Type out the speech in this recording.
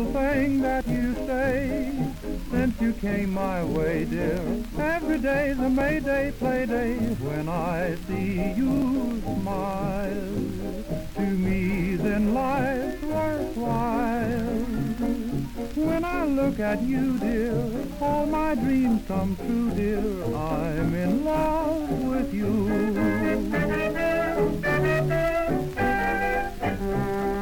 little thing that you say since you came my way, dear. Every day's a May Day play day when I see you smile. To me then life's worthwhile. When I look at you, dear, all my dreams come true, dear. I'm in love with you.